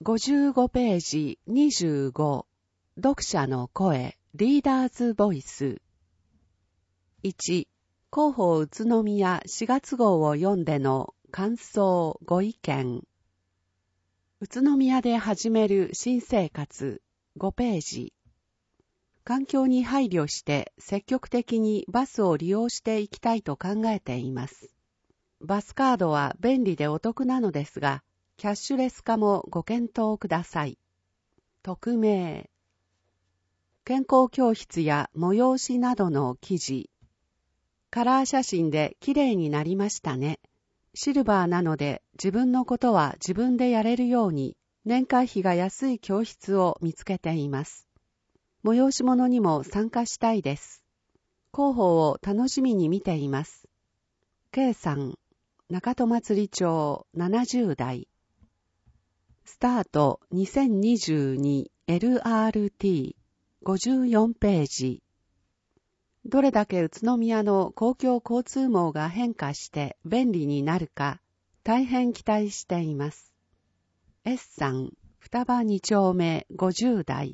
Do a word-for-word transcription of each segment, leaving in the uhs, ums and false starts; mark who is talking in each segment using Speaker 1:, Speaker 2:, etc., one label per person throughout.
Speaker 1: ごじゅうごページにじゅうご読者の声リーダーズボイス。いち広報宇都宮しがつ号を読んでの感想ご意見。宇都宮で始める新生活ごページ。環境に配慮して積極的にバスを利用していきたいと考えています。バスカードは便利でお得なのですが、キャッシュレス化もご検討ください。匿名。健康教室や催しなどの記事。カラー写真で綺麗になりましたね。シルバーなので自分のことは自分でやれるように年会費が安い教室を見つけています。催し物にも参加したいです。広報を楽しみに見ています。K さん、中戸祭町ななじゅう代。スタートにせんにじゅうに エルアールティーごじゅうよんページ。どれだけ宇都宮の公共交通網が変化して便利になるか大変期待しています。S さん、双葉に丁目ごじゅう代。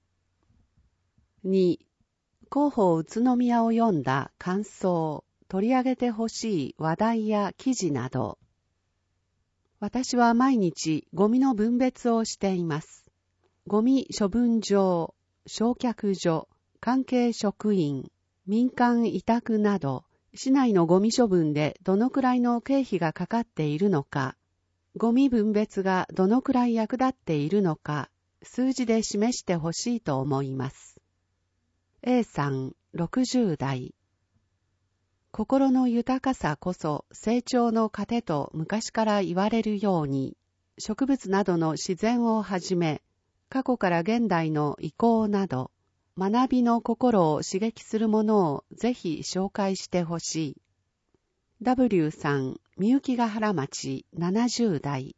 Speaker 1: に広報宇都宮を読んだ感想、取り上げてほしい話題や記事など。私は毎日ゴミの分別をしています。ゴミ処分場、焼却所、関係職員、民間委託など、市内のゴミ処分でどのくらいの経費がかかっているのか、ゴミ分別がどのくらい役立っているのか、数字で示してほしいと思います。A さん、ろくじゅう代。心の豊かさこそ成長の糧と昔から言われるように、植物などの自然をはじめ、過去から現代の移行など、学びの心を刺激するものをぜひ紹介してほしい。W さん、みゆきが原町ななじゅう代。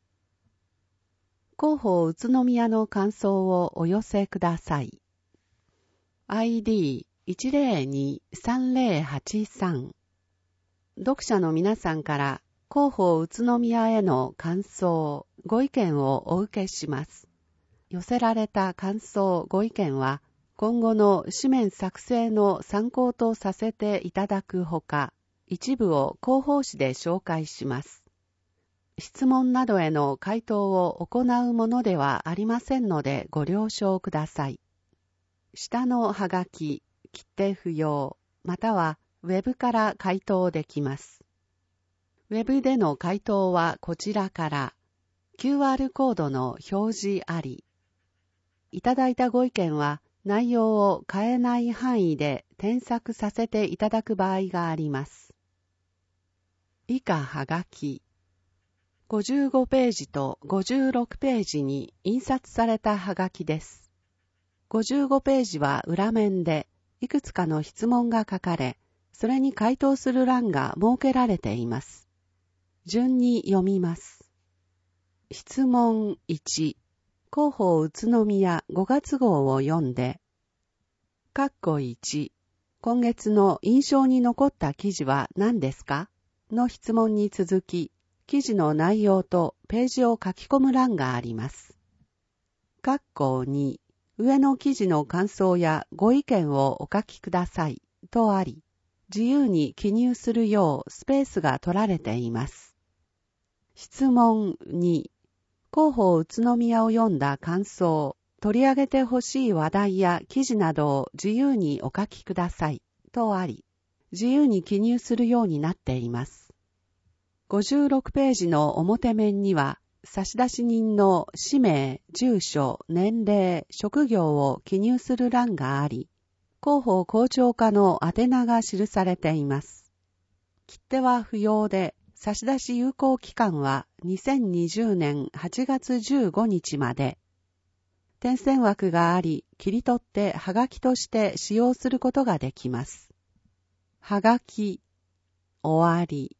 Speaker 1: 広報宇都宮の感想をお寄せください。アイディーいちゼロにさんゼロはちさん。読者の皆さんから広報宇都宮への感想、ご意見をお受けします。寄せられた感想、ご意見は今後の紙面作成の参考とさせていただくほか、一部を広報誌で紹介します。質問などへの回答を行うものではありませんのでご了承ください。下のはがき、切手不要、またはウェブから回答できます。ウェブでの回答はこちらから、キューアール コードの表示あり。いただいたご意見は内容を変えない範囲で添削させていただく場合があります。以下はがき。ごじゅうごページとごじゅうろくページに印刷されたはがきです。ごじゅうごページは裏面でいくつかの質問が書かれ、それに回答する欄が設けられています。順に読みます。質問いち、広報宇都宮ごがつ号を読んで、括弧いち、今月の印象に残った記事は何ですかの質問に続き、記事の内容とページを書き込む欄があります。括弧に、上の記事の感想やご意見をお書きくださいとあり、自由に記入するようスペースが取られています。質問に、広報宇都宮を読んだ感想、取り上げてほしい話題や記事などを自由にお書きくださいとあり、自由に記入するようになっています。ごじゅうろくページの表面には、差出人の氏名、住所、年齢、職業を記入する欄があり、広報校長課の宛名が記されています。切手は不要で、差出有効期間はにせんにじゅうねんはちがつじゅうごにちまで。点線枠があり、切り取ってはがきとして使用することができます。はがき、終わり。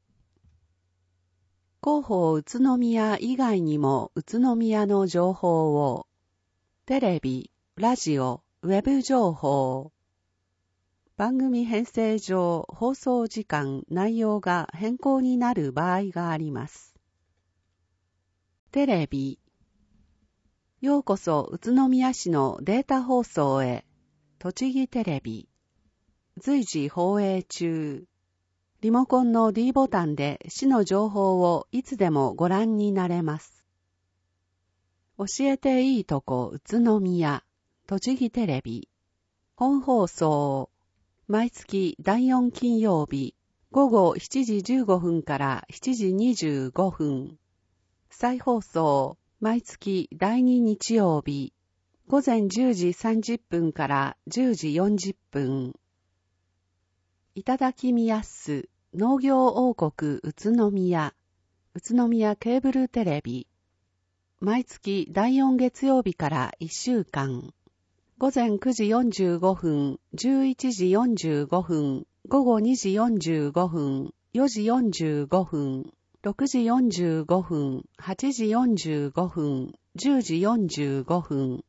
Speaker 1: 広報宇都宮以外にも宇都宮の情報を、テレビ、ラジオ、ウェブ情報、番組編成上放送時間、内容が変更になる場合があります。テレビ、 ようこそ宇都宮市のデータ放送へ。栃木テレビ。随時放映中。リモコンの D ボタンで市の情報をいつでもご覧になれます。教えていいとこ宇都宮。栃木テレビ。本放送。毎月だいよん金曜日。午後しちじじゅうごふんからしちじにじゅうごふん。再放送、毎月だいに日曜日、午前じゅうじさんじゅっぷんからじゅうじよんじゅっぷん。いただきみやす、農業王国宇都宮、宇都宮ケーブルテレビ。毎月だいよん月曜日からいっしゅうかん。午前くじよんじゅうごふん、じゅういちじよんじゅうごふん、午後にじよんじゅうごふん、よじよんじゅうごふん、ろくじよんじゅうごふん、はちじよんじゅうごふん、じゅうじよんじゅうごふん。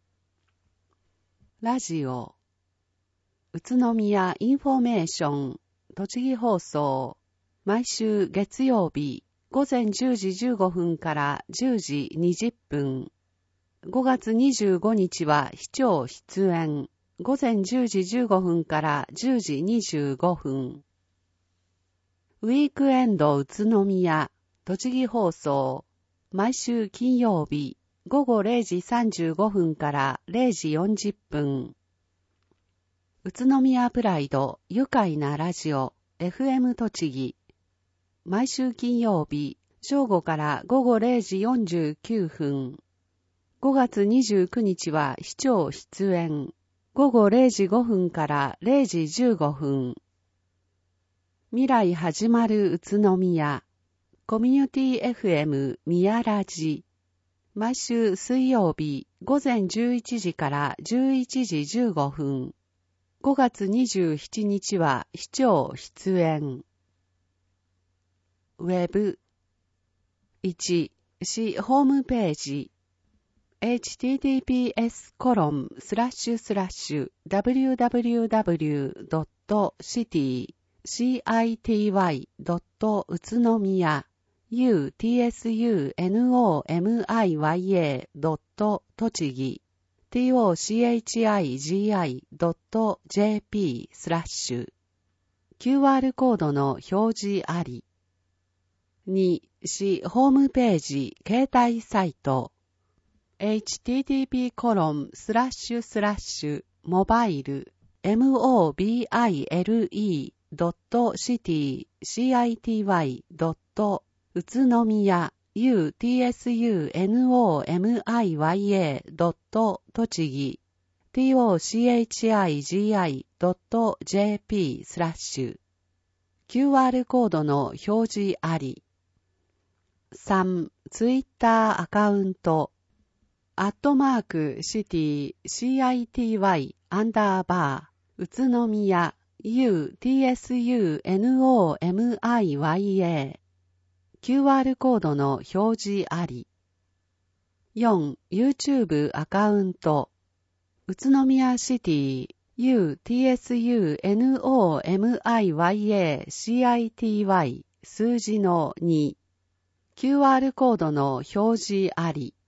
Speaker 1: ラジオ。宇都宮インフォメーション、栃木放送。毎週月曜日、午前じゅうじじゅうごふんからじゅうじにじゅっぷん。ごがつにじゅうごにちは市長出演。午前じゅうじじゅうごふんからじゅうじにじゅうごふん。ウィークエンド宇都宮、栃木放送。毎週金曜日、午後れいじさんじゅうごふんかられいじよんじゅっぷん。宇都宮プライド、愉快なラジオ、エフエム 栃木。毎週金曜日、正午から午後れいじよんじゅうきゅうふん。ごがつにじゅうくにちは市長出演。午後れいじごふんかられいじじゅうごふん。未来始まる宇都宮。コミュニティ エフエム 宮ラジ。毎週水曜日午前じゅういちじからじゅういちじじゅうごふん。ごがつにじゅうしちにちは市長出演。ウェブ。いち. 市ホームページ。エイチティーティーピーエスコロンスラッシュスラッシュダブリューダブリューダブリュードットシティシーアイティーワイドット宇都宮 ユーティーエスユーエヌオーエムアイワイエードット栃木 ティーオーシーエイチアイジーアイドットジェーピースラッシュ キューアール コードの表示あり。に. 市ホームページ携帯サイトエイチティーティーピーコロンスラッシュスラッシュモバイル モバイルドットシティシティドット宇都宮 ユーティーエスユーエヌオーエムアイワイエードット栃木 ティーオーシーエイチアイジーアイドットジェーピースラッシュ キューアール コードの表示あり。さん. ツイッターアカウントアットマークシティ シーアイティーワイ アンダーバー宇都宮 ユーティーエスユーエヌオーエムアイワイエー キューアール コードの表示あり。よん. YouTube アカウント宇都宮シティ ユーティーエスユーエヌオーエムアイワイエーシーアイティーワイ 数字のに キューアール コードの表示あり。